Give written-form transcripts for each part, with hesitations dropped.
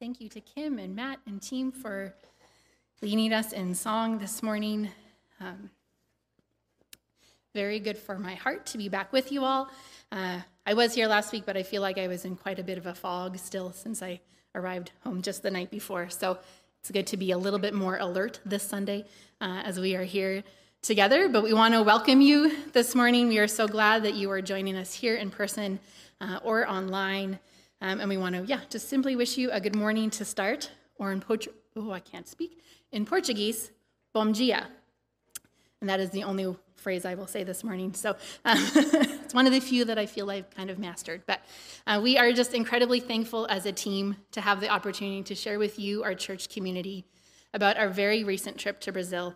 Thank you to Kim and Matt and team for leading us in song this morning. Very good for my heart to be back with you all. I was here last week, but I feel like I was in quite a bit of a fog still since I arrived home just the night before. So it's good to be a little bit more alert this Sunday as we are here together. But we want to welcome you this morning. We are so glad that you are joining us here in person or online. And we want to, just simply wish you a good morning to start, or in in Portuguese, bom dia. And that is the only phrase I will say this morning. So it's one of the few that I feel I've kind of mastered. But we are just incredibly thankful as a team to have the opportunity to share with you, our church community, about our very recent trip to Brazil.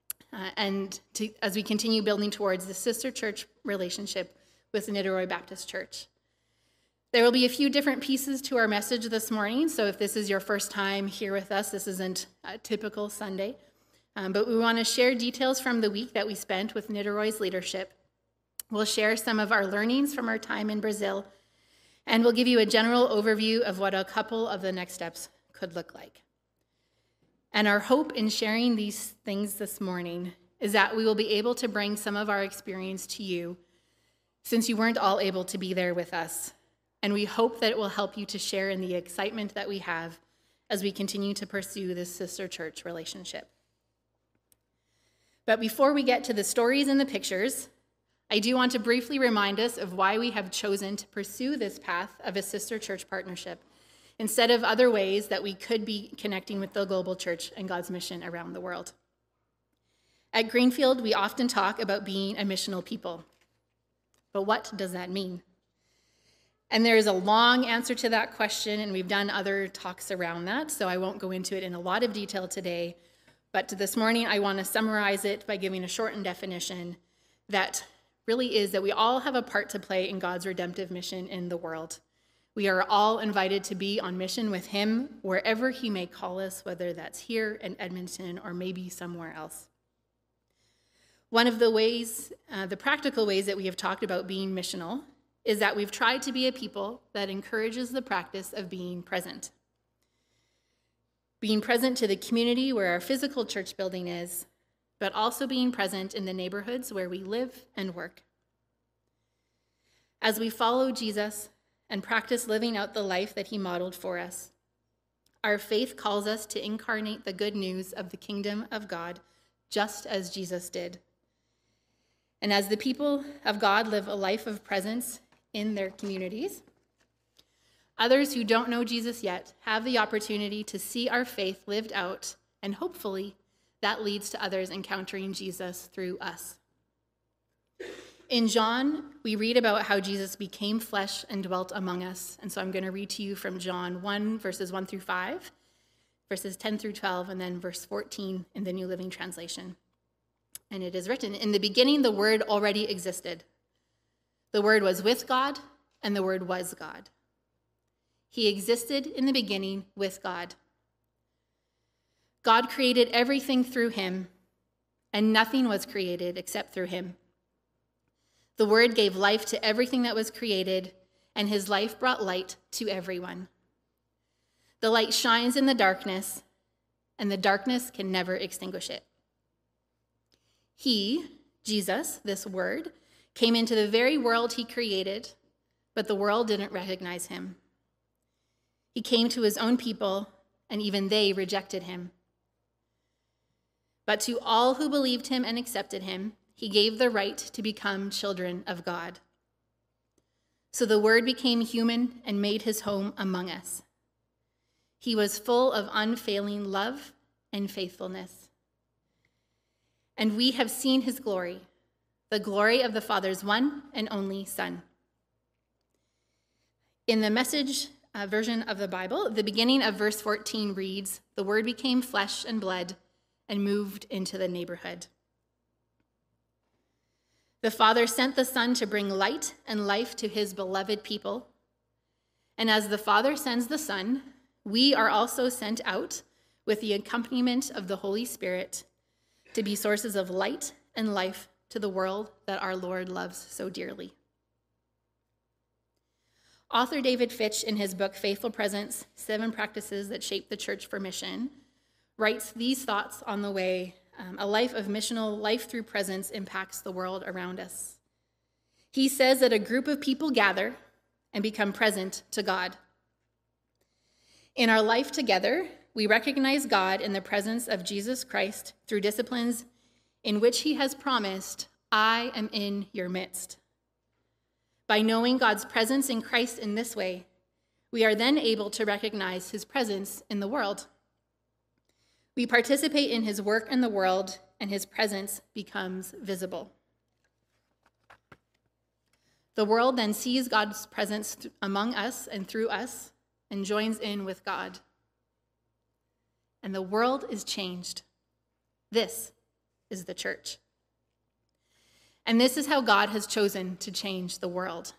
As we continue building towards the sister church relationship with Niterói Baptist Church. There will be a few different pieces to our message this morning, so if this is your first time here with us, this isn't a typical Sunday. But we want to share details from the week that we spent with Niterói's leadership. We'll share some of our learnings from our time in Brazil, and we'll give you a general overview of what a couple of the next steps could look like. And our hope in sharing these things this morning is that we will be able to bring some of our experience to you, since you weren't all able to be there with us. And we hope that it will help you to share in the excitement that we have as we continue to pursue this sister church relationship. But before we get to the stories and the pictures, I do want to briefly remind us of why we have chosen to pursue this path of a sister church partnership instead of other ways that we could be connecting with the global church and God's mission around the world. At Greenfield, we often talk about being a missional people. But what does that mean? And there is a long answer to that question, and we've done other talks around that, so I won't go into it in a lot of detail today. But this morning, I want to summarize it by giving a shortened definition that really is that we all have a part to play in God's redemptive mission in the world. We are all invited to be on mission with Him wherever He may call us, whether that's here in Edmonton or maybe somewhere else. One of the ways, the practical ways that we have talked about being missional is that we've tried to be a people that encourages the practice of being present. Being present to the community where our physical church building is, but also being present in the neighborhoods where we live and work. As we follow Jesus and practice living out the life that He modeled for us, our faith calls us to incarnate the good news of the kingdom of God, just as Jesus did. And as the people of God live a life of presence in their communities, others who don't know Jesus yet have the opportunity to see our faith lived out, and hopefully that leads to others encountering Jesus through us. In John, we read about how Jesus became flesh and dwelt among us. And so I'm going to read to you from John 1, verses 1 through 5, verses 10 through 12, and then verse 14 in the New Living Translation. And it is written, "In the beginning, the Word already existed. The Word was with God, and the Word was God. He existed in the beginning with God. God created everything through Him, and nothing was created except through Him. The Word gave life to everything that was created, and His life brought light to everyone. The light shines in the darkness, and the darkness can never extinguish it. He, Jesus, this Word, came into the very world He created, but the world didn't recognize Him. He came to His own people, and even they rejected Him. But to all who believed Him and accepted Him, He gave the right to become children of God. So the Word became human and made His home among us. He was full of unfailing love and faithfulness. And we have seen His glory, the glory of the Father's one and only Son." In the Message version of the Bible, the beginning of verse 14 reads, "The Word became flesh and blood and moved into the neighborhood." The Father sent the Son to bring light and life to His beloved people. And as the Father sends the Son, we are also sent out with the accompaniment of the Holy Spirit to be sources of light and life to the world that our Lord loves so dearly. Author David Fitch, in his book Faithful Presence, 7 Practices That Shape the Church for Mission, writes these thoughts on the way a life of missional life through presence impacts the world around us. He says that a group of people gather and become present to God. In our life together, we recognize God in the presence of Jesus Christ through disciplines in which he has promised, I am in your midst. By knowing God's presence in Christ in this way, we are then able to recognize his presence in the world. We participate in his work in the world, and his presence becomes visible. The world then sees God's presence among us and through us and joins in with God. And the world is changed. This is the church. And this is how God has chosen to change the world.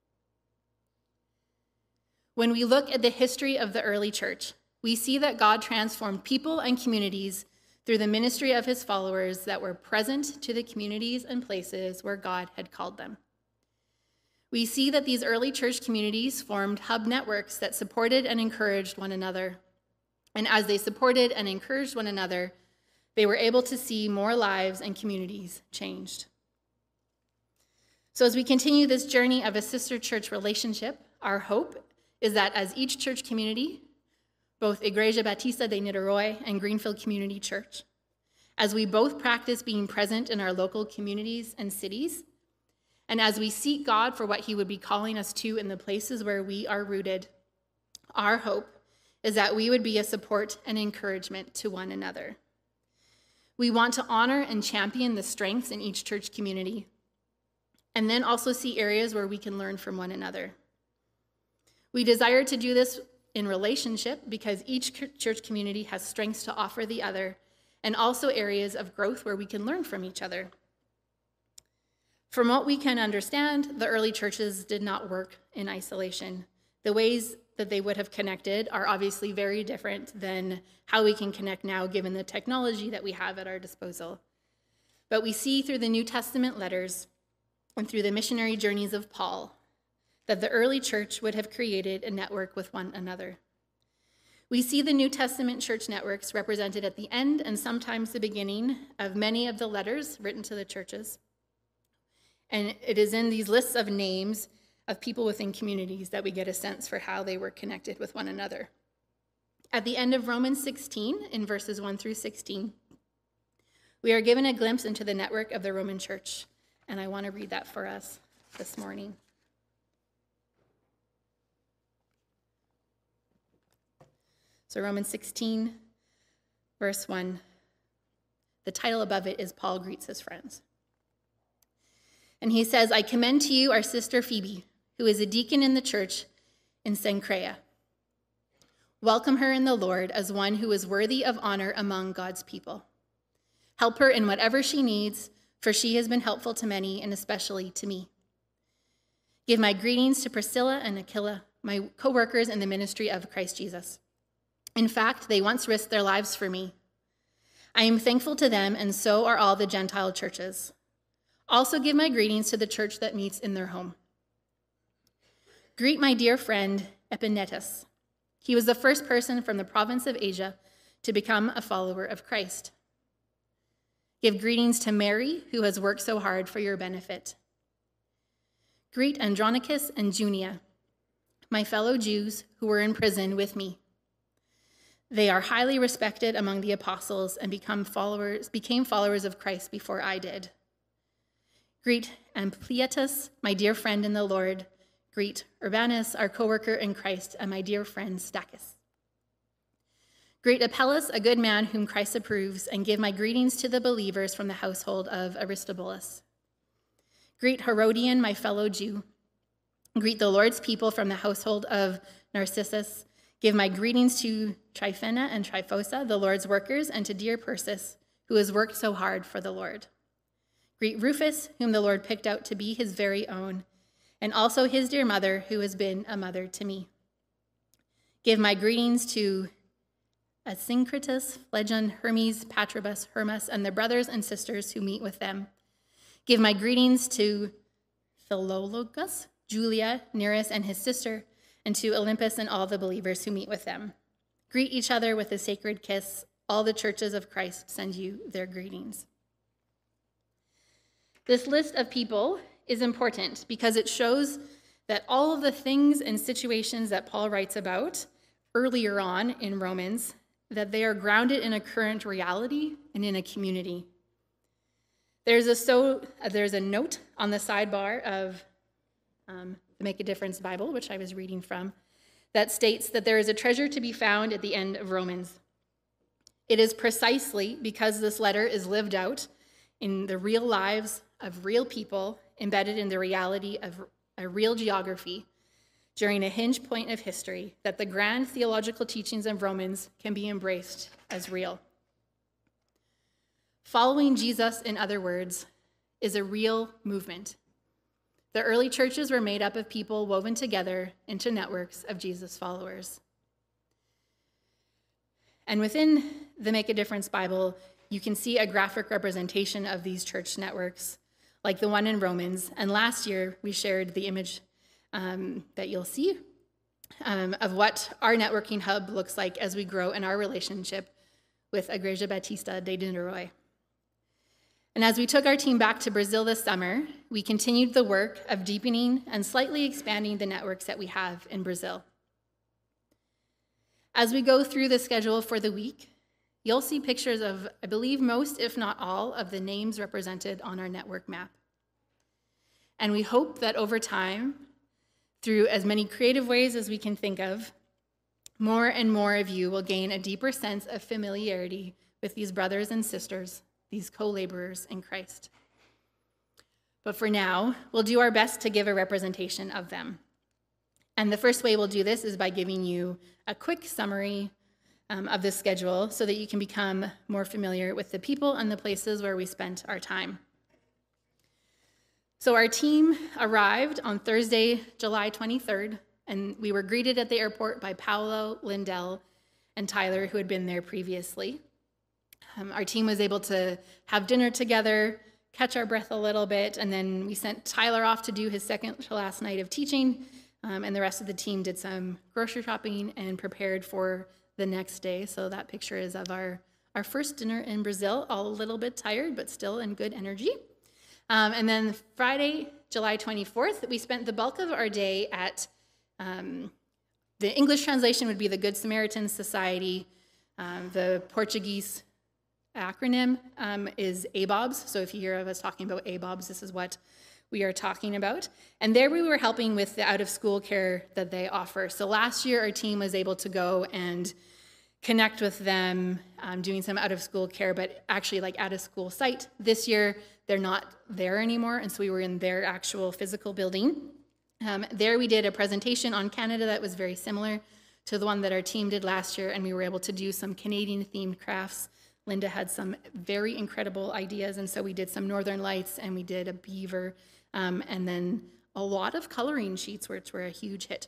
When we look at the history of the early church, we see that God transformed people and communities through the ministry of his followers that were present to the communities and places where God had called them. We see that these early church communities formed hub networks that supported and encouraged one another. And as they supported and encouraged one another, they were able to see more lives and communities changed. So as we continue this journey of a sister church relationship, our hope is that as each church community, both Igreja Batista de Niterói and Greenfield Community Church, as we both practice being present in our local communities and cities, and as we seek God for what he would be calling us to in the places where we are rooted, our hope is that we would be a support and encouragement to one another. We want to honor and champion the strengths in each church community, and then also see areas where we can learn from one another. We desire to do this in relationship because each church community has strengths to offer the other, and also areas of growth where we can learn from each other. From what we can understand, the early churches did not work in isolation. The ways that they would have connected are obviously very different than how we can connect now given the technology that we have at our disposal. But we see through the New Testament letters and through the missionary journeys of Paul that the early church would have created a network with one another. We see the New Testament church networks represented at the end and sometimes the beginning of many of the letters written to the churches. And it is in these lists of names of people within communities that we get a sense for how they were connected with one another. At the end of Romans 16, in verses 1 through 16, we are given a glimpse into the network of the Roman church, and I want to read that for us this morning. So Romans 16, verse 1, the title above it is Paul Greets His Friends. And he says, I commend to you our sister Phoebe, who is a deacon in the church in Cenchrea. Welcome her in the Lord as one who is worthy of honor among God's people. Help her in whatever she needs, for she has been helpful to many, and especially to me. Give my greetings to Priscilla and Aquila, my co-workers in the ministry of Christ Jesus. In fact, they once risked their lives for me. I am thankful to them, and so are all the Gentile churches. Also give my greetings to the church that meets in their home. Greet my dear friend, Epaenetus. He was the first person from the province of Asia to become a follower of Christ. Give greetings to Mary, who has worked so hard for your benefit. Greet Andronicus and Junia, my fellow Jews who were in prison with me. They are highly respected among the apostles and became followers of Christ before I did. Greet Ampliatus, my dear friend in the Lord. Greet Urbanus, our co-worker in Christ, and my dear friend Stachys. Greet Apelles, a good man whom Christ approves, and give my greetings to the believers from the household of Aristobulus. Greet Herodian, my fellow Jew. Greet the Lord's people from the household of Narcissus. Give my greetings to Tryphena and Tryphosa, the Lord's workers, and to dear Persis, who has worked so hard for the Lord. Greet Rufus, whom the Lord picked out to be his very own, and also his dear mother, who has been a mother to me. Give my greetings to Asyncritus, Phlegon, Hermes, Patrobus, Hermas, and the brothers and sisters who meet with them. Give my greetings to Philologus, Julia, Nereus, and his sister, and to Olympus and all the believers who meet with them. Greet each other with a sacred kiss. All the churches of Christ send you their greetings. This list of people is important because it shows that all of the things and situations that Paul writes about earlier on in Romans, that they are grounded in a current reality and in a community. There's a note on the sidebar of the Make a Difference Bible, which I was reading from, that states that there is a treasure to be found at the end of Romans. It is precisely because this letter is lived out in the real lives of real people, embedded in the reality of a real geography during a hinge point of history, that the grand theological teachings of Romans can be embraced as real. Following Jesus, in other words, is a real movement. The early churches were made up of people woven together into networks of Jesus followers. And within the Make a Difference Bible, you can see a graphic representation of these church networks, like the one in Romans. And last year, we shared the image that you'll see of what our networking hub looks like as we grow in our relationship with Igreja Batista de Niterói. And as we took our team back to Brazil this summer, we continued the work of deepening and slightly expanding the networks that we have in Brazil. As we go through the schedule for the week, you'll see pictures of, I believe, most, if not all, of the names represented on our network map. And we hope that over time, through as many creative ways as we can think of, more and more of you will gain a deeper sense of familiarity with these brothers and sisters, these co-laborers in Christ. But for now, we'll do our best to give a representation of them. And the first way we'll do this is by giving you a quick summary of the schedule so that you can become more familiar with the people and the places where we spent our time. So our team arrived on Thursday, July 23rd, and we were greeted at the airport by Paolo, Lindell, and Tyler, who had been there previously. Our team was able to have dinner together, catch our breath a little bit, and then we sent Tyler off to do his second to last night of teaching, and the rest of the team did some grocery shopping and prepared for the next day. So that picture is of our first dinner in Brazil, all a little bit tired, but still in good energy. And then Friday, July 24th, we spent the bulk of our day at, the English translation would be the Good Samaritan Society. The Portuguese acronym is ABOBS. So if you hear of us talking about ABOBS, this is what we are talking about. And there we were helping with the out-of-school care that they offer. So last year, our team was able to go and connect with them, doing some out-of-school care, but actually like at a school site. This year, they're not there anymore, and so we were in their actual physical building. There we did a presentation on Canada that was very similar to the one that our team did last year, and we were able to do some Canadian-themed crafts. Linda had some very incredible ideas, and so we did some Northern Lights, and we did a beaver, and then a lot of coloring sheets, which were a huge hit.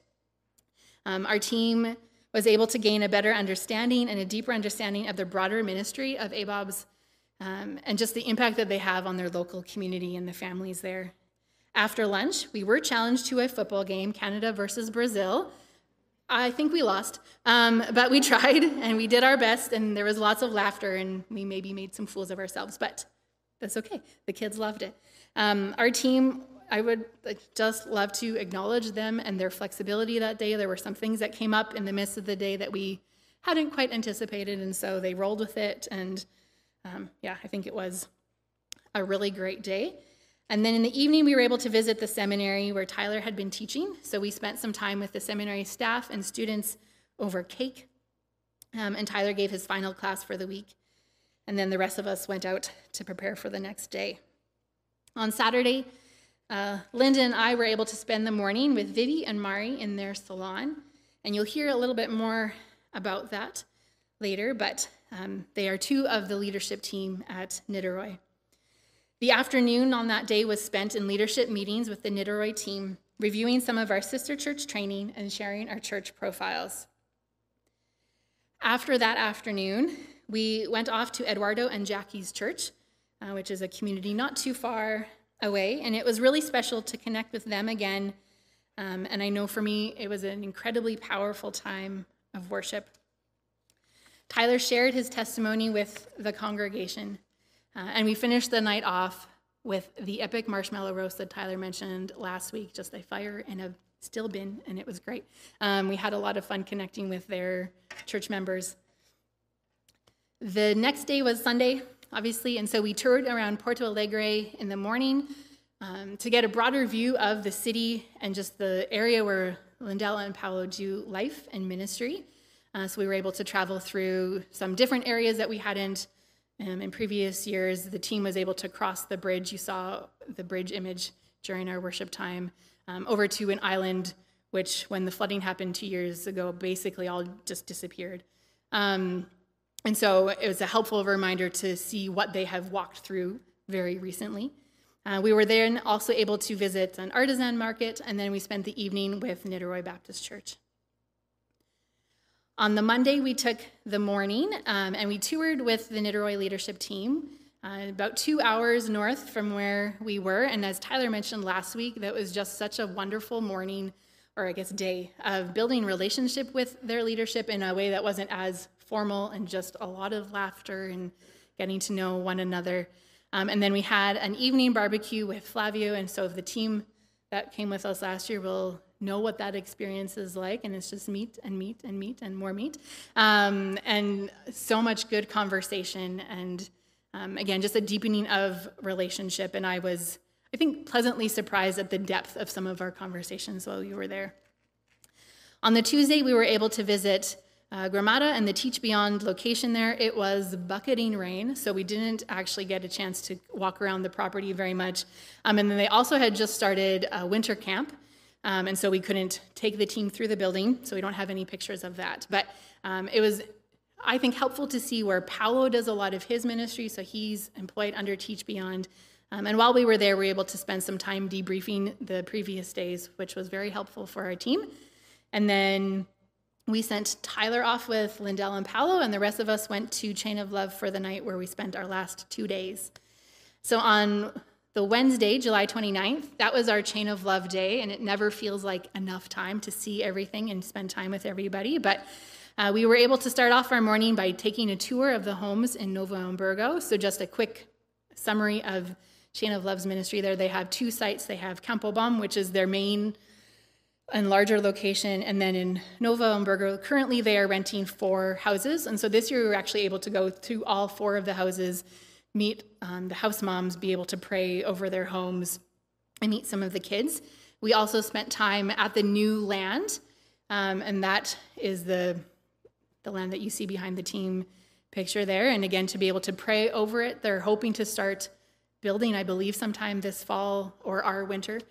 Our team was able to gain a better understanding and a deeper understanding of the broader ministry of ABOBS and just the impact that they have on their local community and the families there. After lunch, we were challenged to a football game, Canada versus Brazil. I think we lost, but we tried and we did our best, and there was lots of laughter, and we maybe made some fools of ourselves, but that's okay. The kids loved it. Our team, I would just love to acknowledge them and their flexibility that day. There were some things that came up in the midst of the day that we hadn't quite anticipated, and so they rolled with it, and yeah, I think it was a really great day. And then in the evening, we were able to visit the seminary where Tyler had been teaching. So we spent some time with the seminary staff and students over cake. And Tyler gave his final class for the week. And then the rest of us went out to prepare for the next day. On Saturday, Linda and I were able to spend the morning with Vivi and Mari in their salon. And you'll hear a little bit more about that later, but they are two of the leadership team at Niterói. The afternoon on that day was spent in leadership meetings with the Niterói team, reviewing some of our sister church training and sharing our church profiles. After that afternoon, we went off to Eduardo and Jackie's church, which is a community not too far away, and it was really special to connect with them again And I know for me, it was an incredibly powerful time of worship. Tyler shared his testimony with the congregation, and we finished the night off with the epic marshmallow roast that Tyler mentioned last week, just a fire in a still bin, and it was great. We had a lot of fun connecting with their church members. The next day was Sunday, obviously, and so we toured around Porto Alegre in the morning to get a broader view of the city and just the area where Lindell and Paolo do life and ministry. So we were able to travel through some different areas that we hadn't. In previous years, the team was able to cross the bridge. You saw the bridge image during our worship time over to an island, which when the flooding happened 2 years ago, basically all just disappeared. And so it was a helpful reminder to see what they have walked through very recently. We were then also able to visit an artisan market, and then we spent the evening with Niterói Baptist Church. On the Monday, we took the morning, and we toured with the Niterói leadership team, about 2 hours north from where we were. And as Tyler mentioned last week, that was just such a wonderful morning, or I guess day, of building relationship with their leadership in a way that wasn't as formal, and just a lot of laughter and getting to know one another. And then we had an evening barbecue with Flavio, and so the team that came with us last year will know what that experience is like, and it's just meat and meat and meat and more meat, and so much good conversation, and again, just a deepening of relationship. And I was, I think, pleasantly surprised at the depth of some of our conversations while we were there. On the Tuesday, we were able to visit Gramada and the Teach Beyond location there. It was bucketing rain, so we didn't actually get a chance to walk around the property very much. And then they also had just started a winter camp, and so we couldn't take the team through the building, so we don't have any pictures of that. But it was, I think, helpful to see where Paolo does a lot of his ministry, so he's employed under Teach Beyond. And while we were there, we were able to spend some time debriefing the previous days, which was very helpful for our team. And then we sent Tyler off with Lindell and Paolo, and the rest of us went to Chain of Love for the night, where we spent our last 2 days. So on the Wednesday, July 29th, that was our Chain of Love day, and it never feels like enough time to see everything and spend time with everybody. But we were able to start off our morning by taking a tour of the homes in Novo Hamburgo. So just a quick summary of Chain of Love's ministry there. They have 2 sites. They have Campo Bom, which is their main and larger location, and then in Novo Hamburgo, currently they are renting 4 houses, and so this year we were actually able to go to all 4 of the houses, meet the house moms, be able to pray over their homes, and meet some of the kids. We also spent time at the new land, and that is the land that you see behind the team picture there, and again, to be able to pray over it. They're hoping to start building, I believe, sometime this fall or our winter.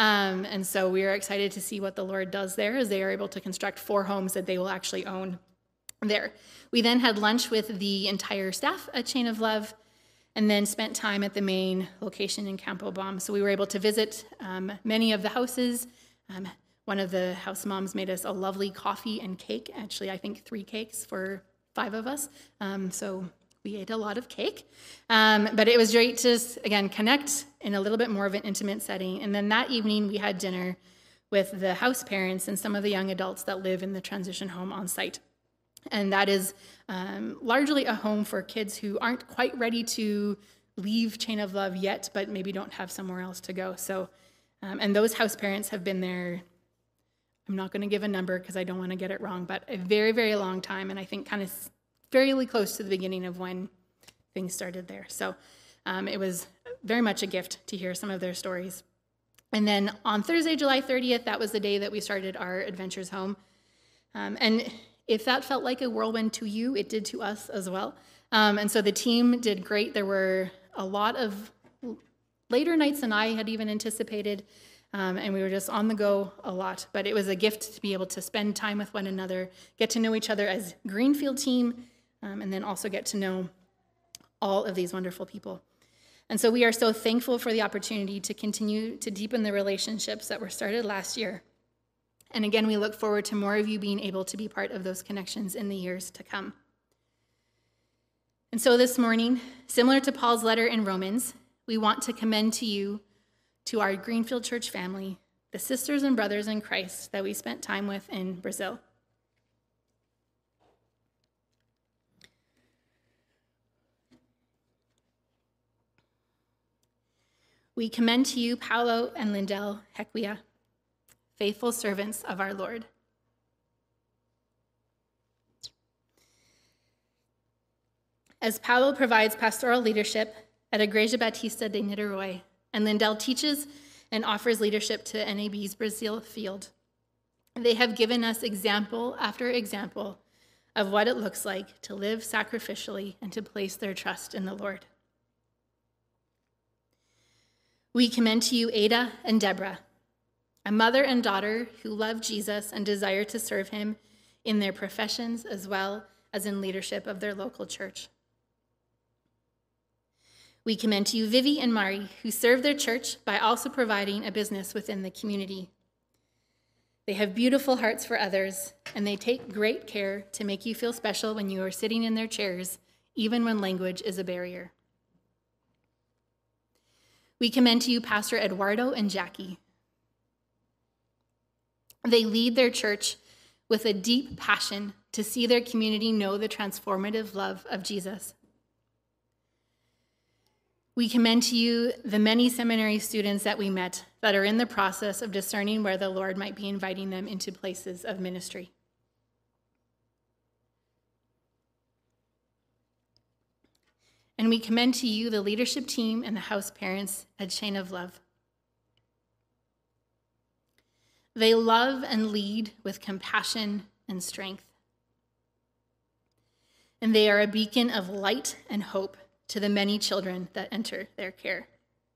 And so we are excited to see what the Lord does there, as they are able to construct 4 homes that they will actually own there. We then had lunch with the entire staff at Chain of Love, and then spent time at the main location in Campo Bom. So we were able to visit many of the houses. One of the house moms made us a lovely coffee and cake. Actually, I think 3 cakes for 5 of us. So we ate a lot of cake, but it was great to, again, connect in a little bit more of an intimate setting. And then that evening, we had dinner with the house parents and some of the young adults that live in the transition home on site. And that is largely a home for kids who aren't quite ready to leave Chain of Love yet, but maybe don't have somewhere else to go. So, and those house parents have been there, I'm not going to give a number because I don't want to get it wrong, but a very, very long time, and I think kind of fairly close to the beginning of when things started there. So it was very much a gift to hear some of their stories. And then on Thursday, July 30th, that was the day that we started our Adventures Home. And if that felt like a whirlwind to you, it did to us as well. And so the team did great. There were a lot of later nights than I had even anticipated, and we were just on the go a lot. But it was a gift to be able to spend time with one another, get to know each other as Greenfield team, and then also get to know all of these wonderful people. And so we are so thankful for the opportunity to continue to deepen the relationships that were started last year. And again, we look forward to more of you being able to be part of those connections in the years to come. And so this morning, similar to Paul's letter in Romans, we want to commend to you, to our Greenfield Church family, the sisters and brothers in Christ that we spent time with in Brazil. We commend to you Paulo and Lindell Hequia, faithful servants of our Lord. As Paulo provides pastoral leadership at Igreja Batista de Niterói, and Lindell teaches and offers leadership to NAB's Brazil field, they have given us example after example of what it looks like to live sacrificially and to place their trust in the Lord. We commend to you Ada and Deborah, a mother and daughter who love Jesus and desire to serve him in their professions as well as in leadership of their local church. We commend to you Vivi and Mari, who serve their church by also providing a business within the community. They have beautiful hearts for others, and they take great care to make you feel special when you are sitting in their chairs, even when language is a barrier. We commend to you Pastor Eduardo and Jackie. They lead their church with a deep passion to see their community know the transformative love of Jesus. We commend to you the many seminary students that we met that are in the process of discerning where the Lord might be inviting them into places of ministry. And we commend to you the leadership team and the house parents at Chain of Love. They love and lead with compassion and strength. And they are a beacon of light and hope to the many children that enter their care.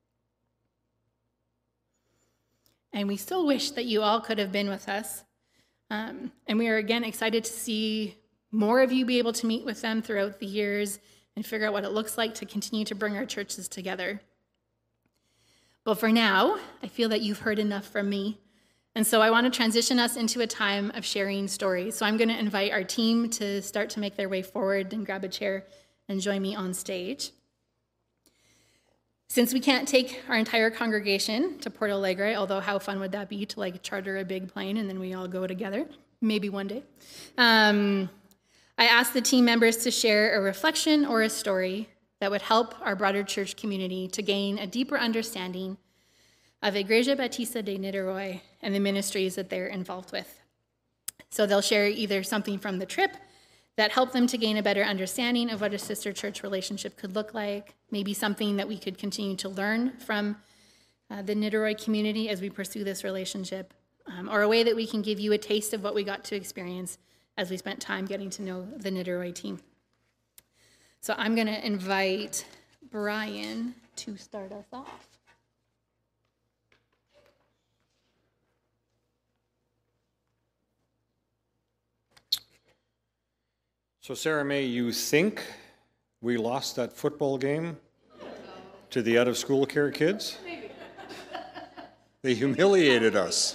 And we still wish that you all could have been with us. And we are again excited to see more of you be able to meet with them throughout the years and figure out what it looks like to continue to bring our churches together. But for now, I feel that you've heard enough from me. And so I want to transition us into a time of sharing stories. So I'm going to invite our team to start to make their way forward and grab a chair and join me on stage. Since we can't take our entire congregation to Porto Alegre, although how fun would that be to charter a big plane and then we all go together, maybe one day. I asked the team members to share a reflection or a story that would help our broader church community to gain a deeper understanding of Igreja Batista de Niterói and the ministries that they're involved with. So they'll share either something from the trip that helped them to gain a better understanding of what a sister church relationship could look like, maybe something that we could continue to learn from the Niterói community as we pursue this relationship, or a way that we can give you a taste of what we got to experience as we spent time getting to know the Niterói team. So I'm going to invite Brian to start us off. So Sarah May, you think we lost that football game to the out-of-school care kids? Maybe. They humiliated us.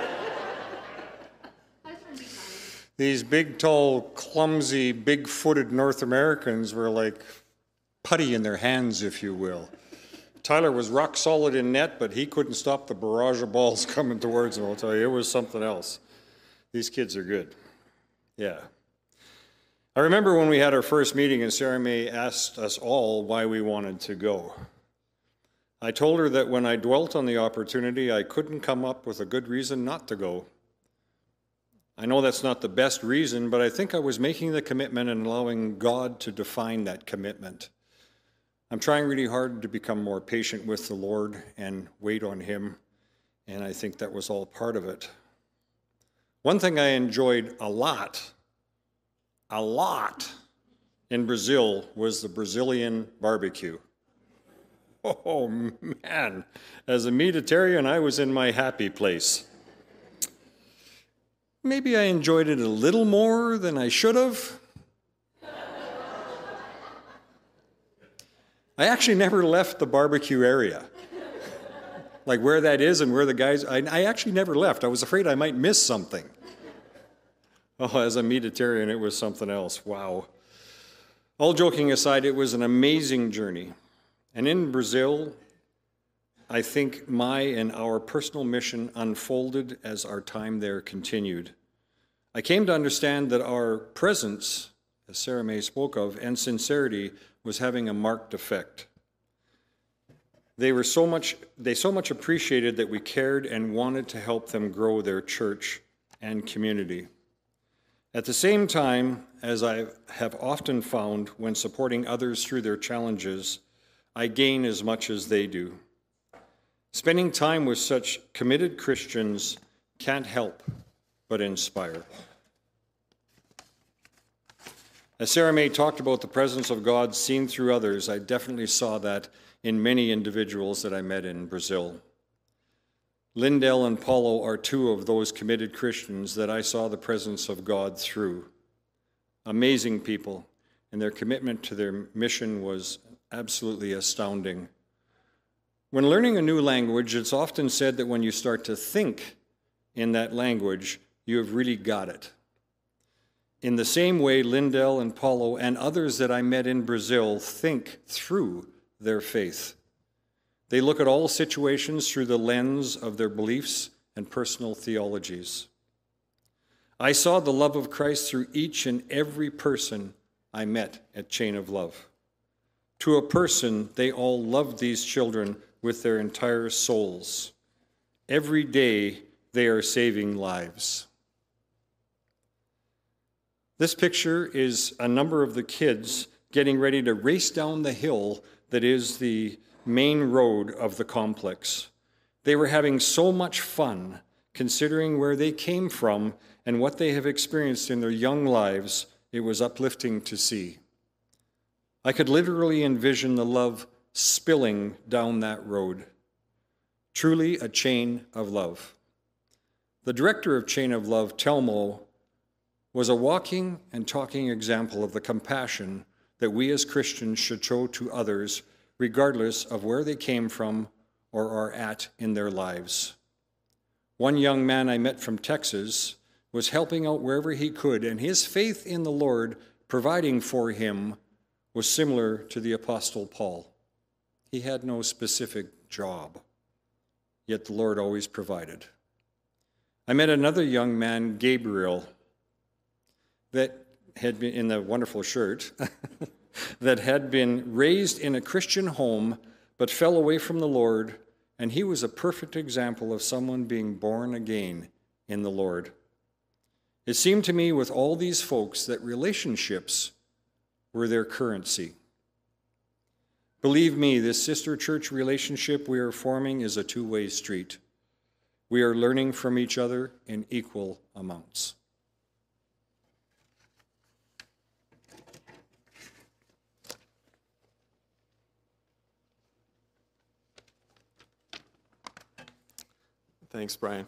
These big, tall, clumsy, big-footed North Americans were like putty in their hands, if you will. Tyler was rock solid in net, but he couldn't stop the barrage of balls coming towards him. I'll tell you, it was something else. These kids are good. Yeah. I remember when we had our first meeting and Sarah May asked us all why we wanted to go. I told her that when I dwelt on the opportunity, I couldn't come up with a good reason not to go. I know that's not the best reason, but I think I was making the commitment and allowing God to define that commitment. I'm trying really hard to become more patient with the Lord and wait on Him, and I think that was all part of it. One thing I enjoyed a lot in Brazil was the Brazilian barbecue. Oh man, as a meatitarian, I was in my happy place. Maybe I enjoyed it a little more than I should have. I actually never left the barbecue area. Like where that is and where the guys, I actually never left. I was afraid I might miss something. Oh, as a meatitarian, it was something else. Wow. All joking aside, it was an amazing journey. And in Brazil, I think my and our personal mission unfolded as our time there continued. I came to understand that our presence, as Sarah May spoke of, and sincerity was having a marked effect. They so much appreciated that we cared and wanted to help them grow their church and community. At the same time, as I have often found when supporting others through their challenges, I gain as much as they do. Spending time with such committed Christians can't help but inspire. As Sarah May talked about the presence of God seen through others, I definitely saw that in many individuals that I met in Brazil. Lindell and Paulo are two of those committed Christians that I saw the presence of God through. Amazing people, and their commitment to their mission was absolutely astounding. When learning a new language, it's often said that when you start to think in that language, you have really got it. In the same way, Lindell and Paulo and others that I met in Brazil think through their faith. They look at all situations through the lens of their beliefs and personal theologies. I saw the love of Christ through each and every person I met at Chain of Love. To a person, they all loved these children with their entire souls. Every day, they are saving lives. This picture is a number of the kids getting ready to race down the hill that is the main road of the complex. They were having so much fun, considering where they came from and what they have experienced in their young lives. It was uplifting to see. I could literally envision the love spilling down that road. Truly a chain of love. The director of Chain of Love, Telmo, was a walking and talking example of the compassion that we as Christians should show to others, regardless of where they came from or are at in their lives. One young man I met from Texas was helping out wherever he could, and his faith in the Lord providing for him was similar to the Apostle Paul. He had no specific job, yet the Lord always provided. I met another young man, Gabriel, that had been in the wonderful shirt, that had been raised in a Christian home but fell away from the Lord, and he was a perfect example of someone being born again in the Lord. It seemed to me with all these folks that relationships were their currency. Believe me, this sister church relationship we are forming is a two-way street. We are learning from each other in equal amounts. Thanks, Brian.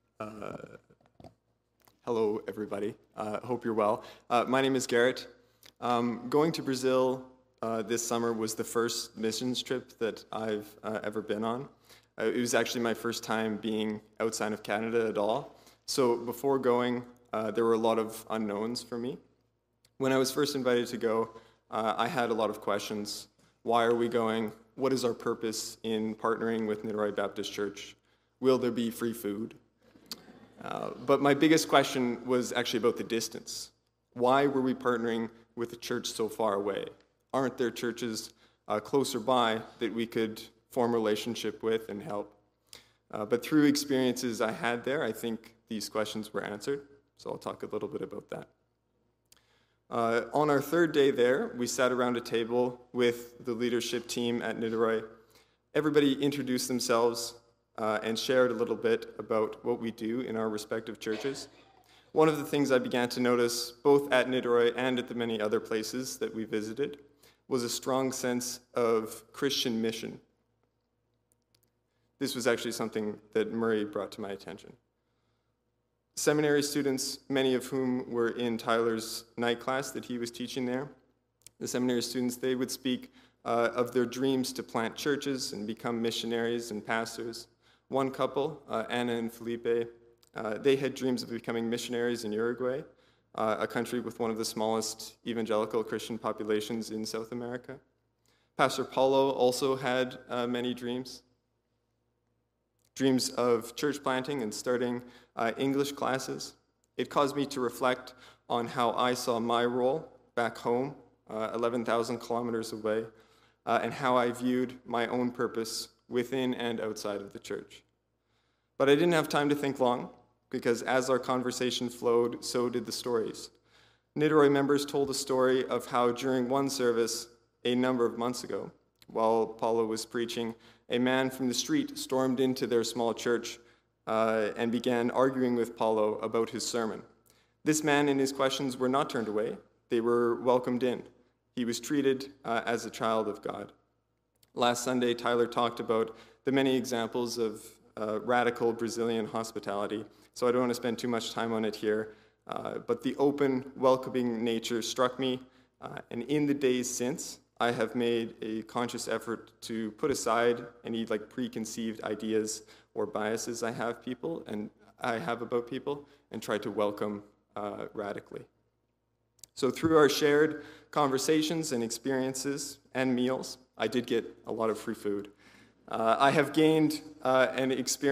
Hello, everybody. Hope you're well. My name is Garrett. Going to Brazil this summer was the first missions trip that I've ever been on. It was actually my first time being outside of Canada at all. So before going, there were a lot of unknowns for me. When I was first invited to go, I had a lot of questions. Why are we going? What is our purpose in partnering with Niterói Baptist Church? Will there be free food? But my biggest question was actually about the distance. Why were we partnering with a church so far away? Aren't there churches closer by that we could form a relationship with and help? But through experiences I had there, I think these questions were answered. So I'll talk a little bit about that. On our third day there, we sat around a table with the leadership team at Niterói. Everybody introduced themselves and shared a little bit about what we do in our respective churches. One of the things I began to notice, both at Niterói and at the many other places that we visited, was a strong sense of Christian mission. This was actually something that Murray brought to my attention. Seminary students, many of whom were in Tyler's night class that he was teaching there, the seminary students, they would speak of their dreams to plant churches and become missionaries and pastors. One couple, Anna and Felipe, they had dreams of becoming missionaries in Uruguay, a country with one of the smallest evangelical Christian populations in South America. Pastor Paulo also had many dreams. dreams of church planting and starting English classes. It caused me to reflect on how I saw my role back home, 11,000 kilometers away, and how I viewed my own purpose within and outside of the church. But I didn't have time to think long, because as our conversation flowed, so did the stories. Niterói members told a story of how during one service a number of months ago, while Paulo was preaching, a man from the street stormed into their small church and began arguing with Paulo about his sermon. This man and his questions were not turned away. They were welcomed in. He was treated as a child of God. Last Sunday, Tyler talked about the many examples of radical Brazilian hospitality, so I don't want to spend too much time on it here. But the open, welcoming nature struck me, and in the days since, I have made a conscious effort to put aside any preconceived ideas or biases I have about people, and try to welcome radically. So through our shared conversations and experiences and meals, I did get a lot of free food. I have gained a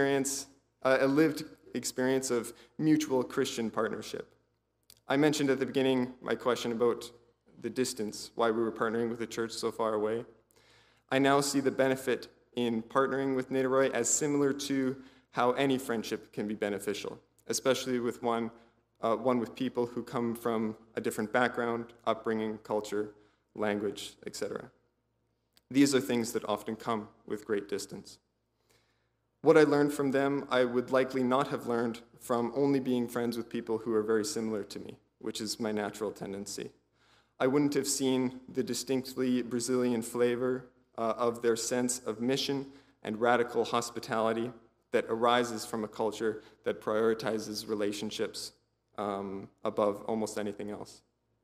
lived experience of mutual Christian partnership. I mentioned at the beginning my question about the distance, why we were partnering with a church so far away. I now see the benefit in partnering with Niterói as similar to how any friendship can be beneficial, especially with one with people who come from a different background, upbringing, culture, language, etc. These are things that often come with great distance. What I learned from them, I would likely not have learned from only being friends with people who are very similar to me, which is my natural tendency. I wouldn't have seen the distinctly Brazilian flavor of their sense of mission and radical hospitality that arises from a culture that prioritizes relationships above almost anything else.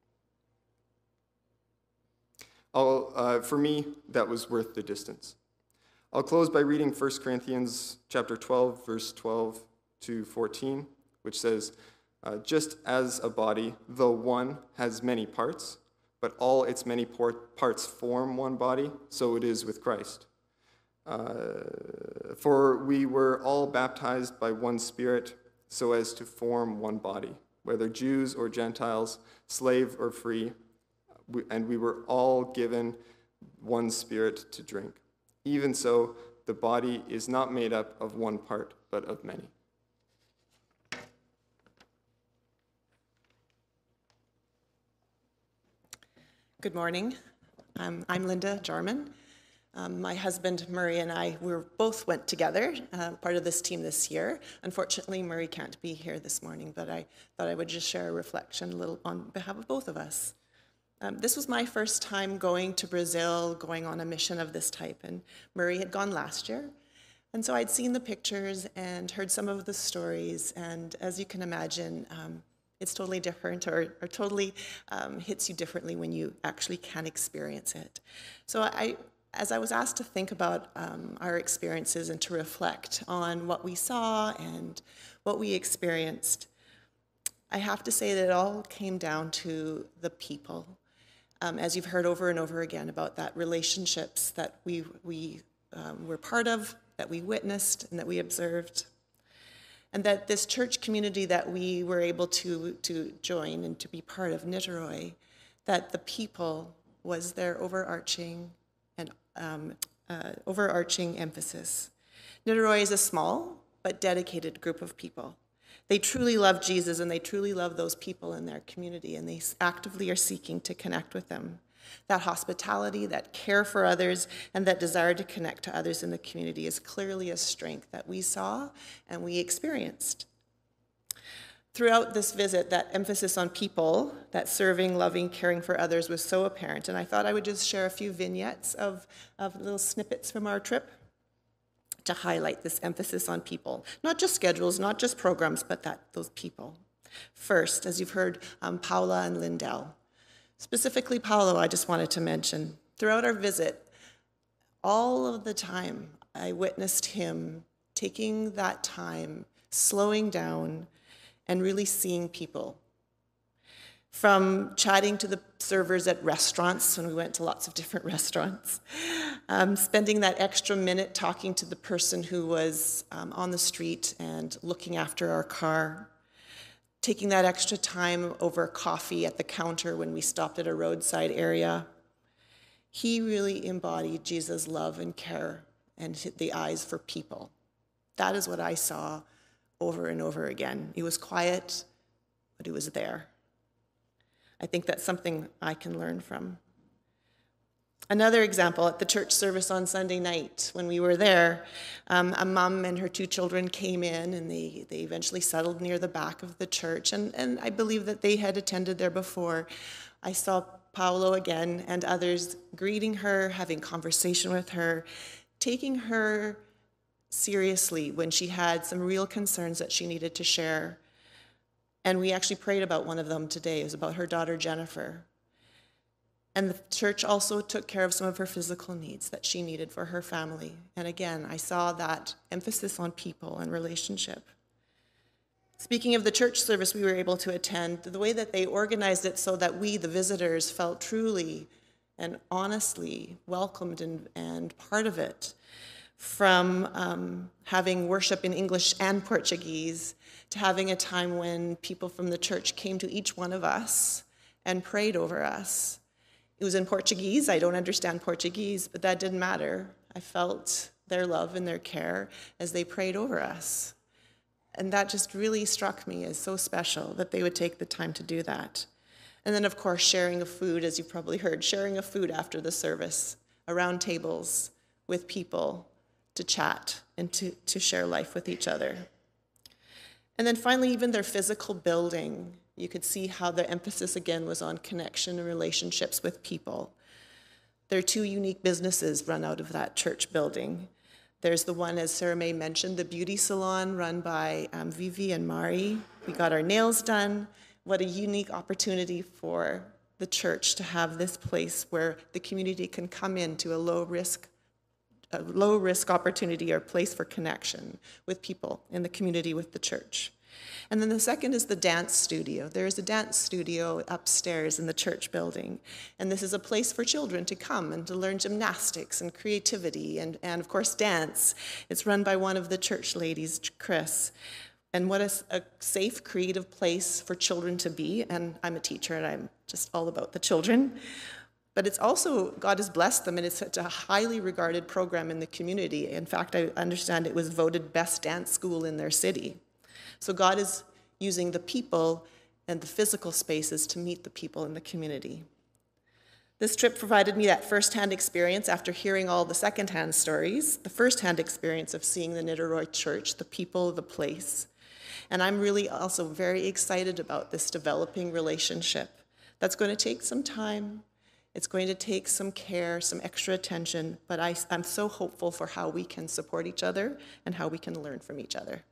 For me, that was worth the distance. I'll close by reading 1 Corinthians chapter 12, verse 12 to 14, which says, just as a body, though one, has many parts, but all its many parts form one body, so it is with Christ. For we were all baptized by one Spirit, so as to form one body, whether Jews or Gentiles, slave or free, and we were all given one Spirit to drink. Even so, the body is not made up of one part, but of many. Good morning. I'm Linda Jarman. My husband, Murray, and I both went together, part of this team this year. Unfortunately, Murray can't be here this morning, but I thought I would just share a reflection a little on behalf of both of us. This was my first time going to Brazil, going on a mission of this type, and Murray had gone last year. And so I'd seen the pictures and heard some of the stories, and as you can imagine, it's totally different or totally hits you differently when you actually can experience it. So as I was asked to think about our experiences and to reflect on what we saw and what we experienced, I have to say that it all came down to the people. As you've heard over and over again about that relationships that we were part of, that we witnessed, and that we observed. And that this church community that we were able to join and to be part of, Niterói, that the people was their overarching emphasis. Niterói is a small but dedicated group of people. They truly love Jesus, and they truly love those people in their community, and they actively are seeking to connect with them. That hospitality, that care for others, and that desire to connect to others in the community is clearly a strength that we saw and we experienced. Throughout this visit, that emphasis on people, that serving, loving, caring for others was so apparent, and I thought I would just share a few vignettes of little snippets from our trip to highlight this emphasis on people. Not just schedules, not just programs, but those people. First, as you've heard, Paula and Lindell. Specifically Paolo, I just wanted to mention, throughout our visit, all of the time, I witnessed him taking that time, slowing down, and really seeing people. from chatting to the servers at restaurants when we went to lots of different restaurants, spending that extra minute talking to the person who was on the street and looking after our car, taking that extra time over coffee at the counter when we stopped at a roadside area. He really embodied Jesus' love and care and the eyes for people. That is what I saw over and over again. He was quiet, but he was there. I think that's something I can learn from. Another example, at the church service on Sunday night, when we were there, a mom and her 2 children came in, and they eventually settled near the back of the church, and I believe that they had attended there before. I saw Paolo again and others greeting her, having conversation with her, taking her seriously when she had some real concerns that she needed to share. And we actually prayed about one of them today. It was about her daughter, Jennifer. And the church also took care of some of her physical needs that she needed for her family. And again, I saw that emphasis on people and relationship. Speaking of the church service we were able to attend, the way that they organized it so that we, the visitors, felt truly and honestly welcomed and part of it, from having worship in English and Portuguese to having a time when people from the church came to each one of us and prayed over us. It was in Portuguese. I don't understand Portuguese, but that didn't matter. I felt their love and their care as they prayed over us. And that just really struck me as so special that they would take the time to do that. And then, of course, sharing of food, as you've probably heard, sharing of food after the service, around tables with people to chat and to share life with each other. And then finally, even their physical building, you could see how the emphasis again was on connection and relationships with people. There are 2 unique businesses run out of that church building. There's the one, as Sarah May mentioned, the beauty salon run by Vivi and Mari. We got our nails done. What a unique opportunity for the church to have this place where the community can come into a low-risk opportunity or place for connection with people in the community with the church. And then the second is the dance studio. There is a dance studio upstairs in the church building. And this is a place for children to come and to learn gymnastics and creativity and of course, dance. It's run by one of the church ladies, Chris. And what a safe, creative place for children to be. And I'm a teacher, and I'm just all about the children. But it's also, God has blessed them, and it's such a highly regarded program in the community. In fact, I understand it was voted best dance school in their city. So God is using the people and the physical spaces to meet the people in the community. This trip provided me that firsthand experience after hearing all the secondhand stories, the firsthand experience of seeing the Niterói Church, the people, the place. And I'm really also very excited about this developing relationship. That's going to take some time. It's going to take some care, some extra attention, but I'm so hopeful for how we can support each other and how we can learn from each other.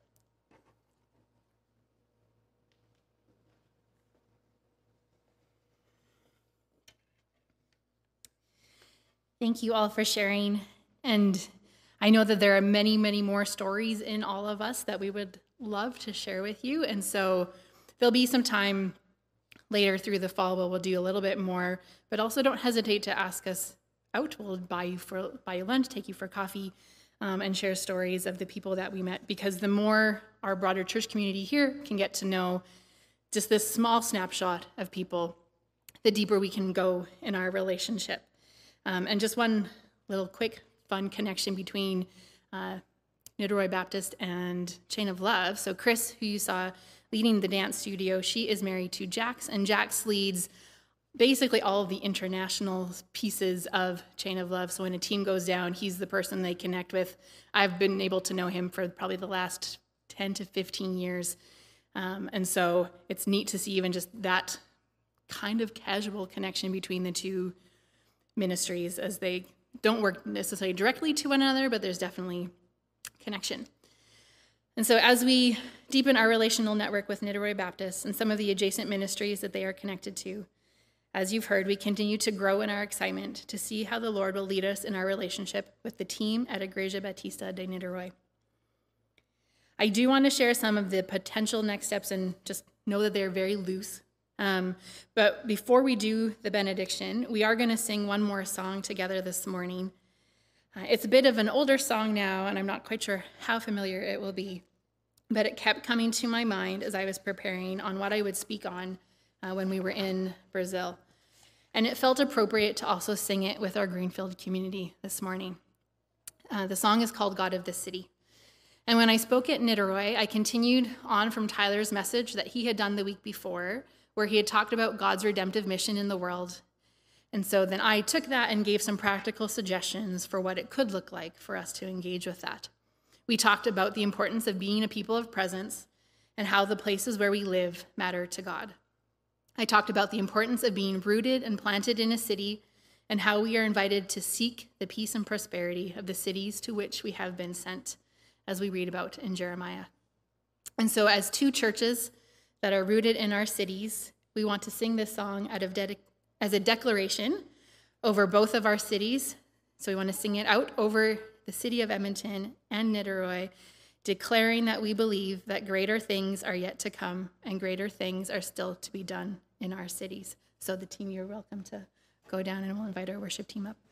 Thank you all for sharing. And I know that there are many, many more stories in all of us that we would love to share with you. And so there'll be some time later through the fall where we'll do a little bit more, but also don't hesitate to ask us out. We'll buy you lunch, take you for coffee, and share stories of the people that we met, because the more our broader church community here can get to know just this small snapshot of people, the deeper we can go in our relationship. And just one little quick fun connection between Niterói Baptist and Chain of Love. So Chris, who you saw leading the dance studio, she is married to Jax, and Jax leads basically all of the international pieces of Chain of Love. So when a team goes down, he's the person they connect with. I've been able to know him for probably the last 10 to 15 years. And so it's neat to see even just that kind of casual connection between the two ministries, as they don't work necessarily directly to one another, but there's definitely connection. And so as we deepen our relational network with Niterói Baptist and some of the adjacent ministries that they are connected to, as you've heard, we continue to grow in our excitement to see how the Lord will lead us in our relationship with the team at Igreja Batista de Niterói. I do want to share some of the potential next steps, and just know that they're very loose. But before we do the benediction, we are going to sing one more song together this morning. It's a bit of an older song now, and I'm not quite sure how familiar it will be, but it kept coming to my mind as I was preparing on what I would speak on when we were in Brazil. And it felt appropriate to also sing it with our Greenfield community this morning. The song is called God of the City. And when I spoke at Niterói, I continued on from Tyler's message that he had done the week before, where he had talked about God's redemptive mission in the world. And so then I took that and gave some practical suggestions for what it could look like for us to engage with that. We talked about the importance of being a people of presence and how the places where we live matter to God. I talked about the importance of being rooted and planted in a city and how we are invited to seek the peace and prosperity of the cities to which we have been sent, as we read about in Jeremiah. And so as two churches that are rooted in our cities, we want to sing this song as a declaration over both of our cities. So we want to sing it out over the city of Edmonton and Niterói, declaring that we believe that greater things are yet to come and greater things are still to be done in our cities. So the team, you're welcome to go down, and we'll invite our worship team up.